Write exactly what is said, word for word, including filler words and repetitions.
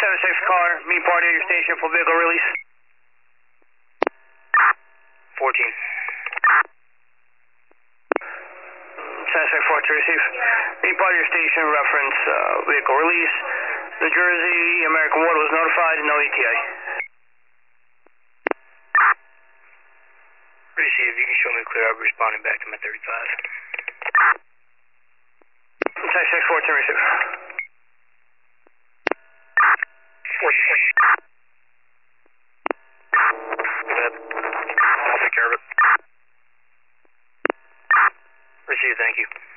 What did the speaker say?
seven six car, meet party at your station for vehicle release. fourteen. seven six four to receive. Meet party at your station, reference uh, vehicle release. New Jersey, American Water was notified, no E T A. Receive, you can show me clear, I'll be responding back to my thirty-five. seven six four to receive. fourteen. Good. I'll take care of it. Receive, thank you.